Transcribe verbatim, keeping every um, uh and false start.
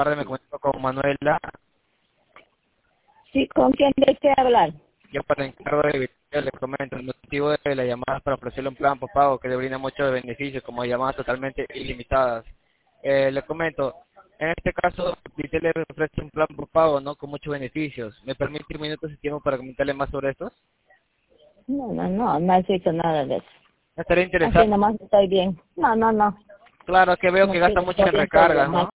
tardes, me comunico con Manuela. Sí, ¿con quién desea hablar? Yo para encargo de le comento, el motivo de la llamada es para ofrecerle un plan por pago que le brinda muchos beneficios, como llamadas totalmente ilimitadas. Eh, le comento, en este caso, Vitel le ofrece un plan por pago, ¿no? Con muchos beneficios. ¿Me permite un minuto de tiempo para comentarle más sobre esto? No, no, no, no he hecho nada de eso. ¿Estaría Así interesado? nomás estoy bien. No, no, no. Claro, que veo No que gasta quiero, mucho estoy en bien todavía. recargas, No ¿no?